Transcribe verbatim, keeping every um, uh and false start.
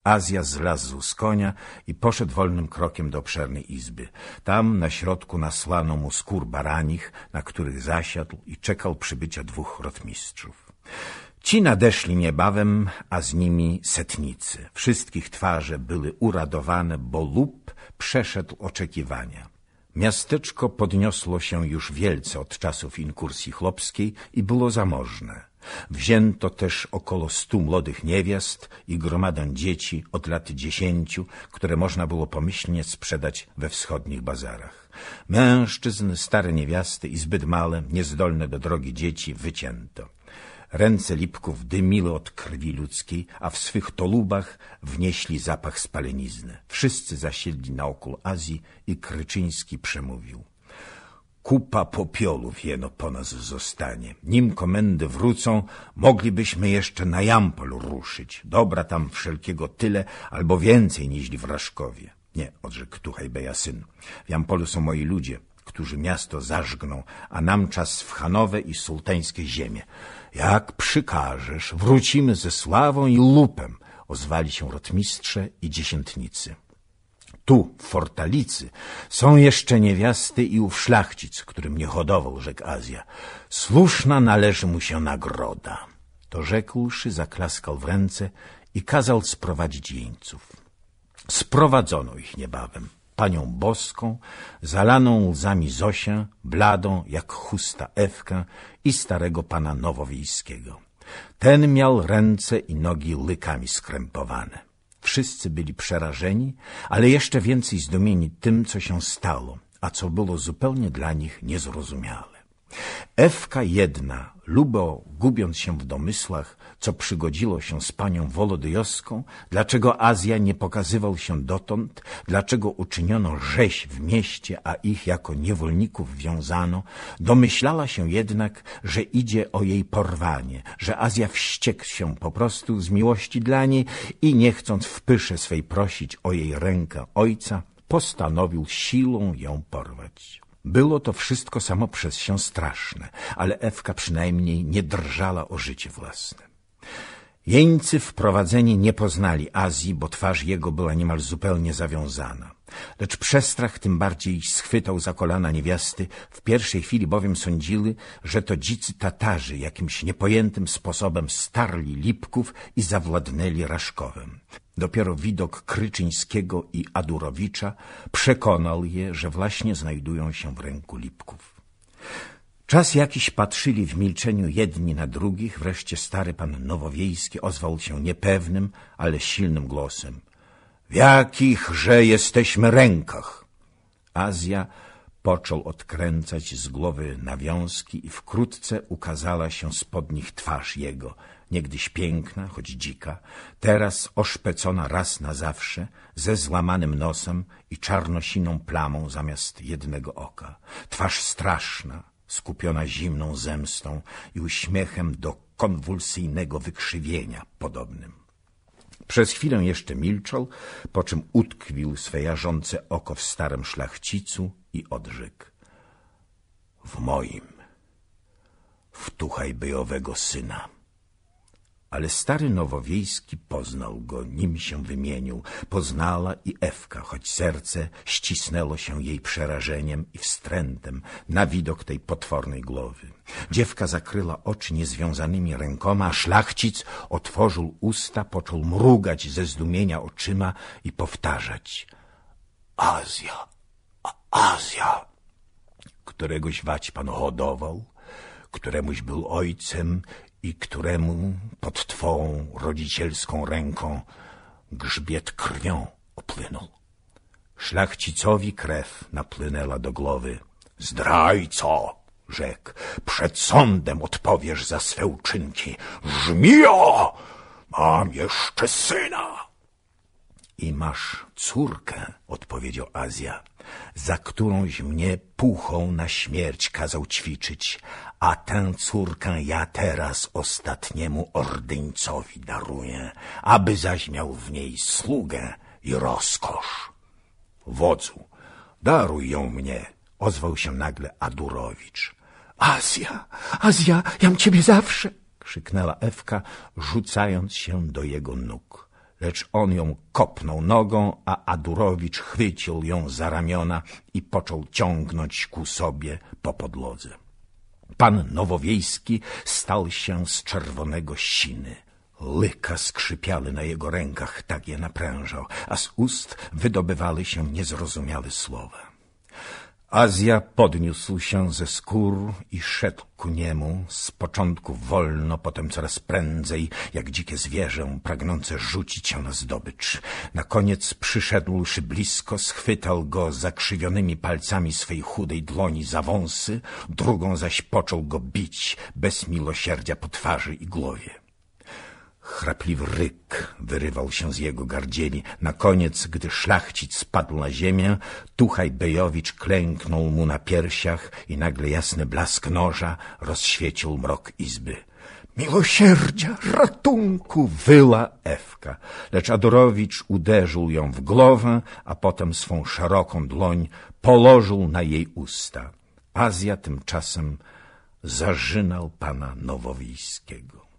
Azja zlazł z konia i poszedł wolnym krokiem do obszernej izby. Tam na środku nasłano mu skór baranich, na których zasiadł i czekał przybycia dwóch rotmistrzów. Ci nadeszli niebawem, a z nimi setnicy. Wszystkich twarze były uradowane, bo lub przeszedł oczekiwania. Miasteczko podniosło się już wielce od czasów inkursji chłopskiej i było zamożne. Wzięto też około stu młodych niewiast i gromadę dzieci od lat dziesięciu, które można było pomyślnie sprzedać we wschodnich bazarach. Mężczyzn, stare niewiasty i zbyt małe, niezdolne do drogi dzieci wycięto. Ręce Lipków dymiły od krwi ludzkiej, a w swych tolubach wnieśli zapach spalenizny. Wszyscy zasiedli naokół Azji i Kryczyński przemówił. Kupa popiołów jeno po nas zostanie. Nim komendy wrócą, moglibyśmy jeszcze na Jampol ruszyć. Dobra tam wszelkiego tyle, albo więcej niźli w Raszkowie. Nie, odrzekł Tuchaj-Beja syn. W Jampolu są moi ludzie, którzy miasto zażgną, a nam czas w Hanowę i sułtańskie ziemie. Jak przykażesz, wrócimy ze sławą i lupem, ozwali się rotmistrze i dziesiętnicy. Tu, w Fortalicy, są jeszcze niewiasty i ów szlachcic, który mnie hodował, rzekł Azja. Słuszna należy mu się nagroda. To rzekłszy, zaklaskał w ręce i kazał sprowadzić jeńców. Sprowadzono ich niebawem. Panią boską, zalaną łzami Zosię, bladą jak chusta Ewkę i starego pana nowowiejskiego. Ten miał ręce i nogi łykami skrępowane. Wszyscy byli przerażeni, ale jeszcze więcej zdumieni tym, co się stało, a co było zupełnie dla nich niezrozumiałe. Ewka jedna, lubo gubiąc się w domysłach, co przygodziło się z panią Wolodyjowską, dlaczego Azja nie pokazywał się dotąd, dlaczego uczyniono rzeź w mieście, a ich jako niewolników wiązano, domyślała się jednak, że idzie o jej porwanie, że Azja wściekł się po prostu z miłości dla niej i nie chcąc w pysze swej prosić o jej rękę ojca, postanowił siłą ją porwać. Było to wszystko samo przez się straszne, ale Ewka przynajmniej nie drżała o życie własne. Jeńcy wprowadzeni nie poznali Azji, bo twarz jego była niemal zupełnie zawiązana. Lecz przestrach tym bardziej schwytał za kolana niewiasty, w pierwszej chwili bowiem sądzili, że to dzicy Tatarzy jakimś niepojętym sposobem starli Lipków i zawładnęli Raszkowem. Dopiero widok Kryczyńskiego i Adurowicza przekonał je, że właśnie znajdują się w ręku Lipków. Czas jakiś patrzyli w milczeniu jedni na drugich, wreszcie stary pan Nowowiejski ozwał się niepewnym, ale silnym głosem. W jakichże jesteśmy rękach? Azja począł odkręcać z głowy nawiązki i wkrótce ukazała się spod nich twarz jego, niegdyś piękna, choć dzika, teraz oszpecona raz na zawsze, ze złamanym nosem i czarnosiną plamą zamiast jednego oka. Twarz straszna, skupiona zimną zemstą i uśmiechem do konwulsyjnego wykrzywienia podobnym. Przez chwilę jeszcze milczał, po czym utkwił swe jarzące oko w starym szlachcicu i odrzekł. W moim, w Tuchaj-Bejowego syna. Ale stary Nowowiejski poznał go, nim się wymienił. Poznała i Ewka, choć serce ścisnęło się jej przerażeniem i wstrętem na widok tej potwornej głowy. Dziewka zakryła oczy niezwiązanymi rękoma, a szlachcic otworzył usta, począł mrugać ze zdumienia oczyma i powtarzać. Azja, Azja, któregoś wać pan hodował, któremuś był ojcem i któremu pod twą rodzicielską ręką grzbiet krwią opłynął. Szlachcicowi krew napłynęła do głowy. Zdrajco, rzekł, przed sądem odpowiesz za swe uczynki. Żmijo, mam jeszcze syna. I masz córkę, odpowiedział Azja, za którąś mnie puchą na śmierć kazał ćwiczyć, a tę córkę ja teraz ostatniemu ordyńcowi daruję, aby zaś miał w niej sługę i rozkosz. Wodzu, daruj ją mnie, ozwał się nagle Adurowicz. Azja, Azja, jam ciebie zawsze, krzyknęła Ewka, rzucając się do jego nóg. lecz on ją kopnął nogą, a Adurowicz chwycił ją za ramiona i począł ciągnąć ku sobie po podłodze. Pan Nowowiejski stał się z czerwonego siny. Lyka skrzypiały na jego rękach, tak je naprężał, a z ust wydobywały się niezrozumiałe słowa. Azja podniósł się ze skór i szedł ku niemu, z początku wolno, potem coraz prędzej, jak dzikie zwierzę pragnące rzucić się na zdobycz. Na koniec, przyszedłszy blisko, schwytał go zakrzywionymi palcami swej chudej dłoni za wąsy, drugą zaś począł go bić bez miłosierdzia po twarzy i głowie. Chrapliwy ryk wyrywał się z jego gardzieli. Na koniec, gdy szlachcic spadł na ziemię, Tuchaj-Bejowicz klęknął mu na piersiach i nagle jasny blask noża rozświecił mrok izby. Miłosierdzia, ratunku! Wyła Ewka, lecz Adorowicz uderzył ją w głowę, a potem swą szeroką dłoń położył na jej usta. Azja tymczasem zażynał pana Nowowiejskiego.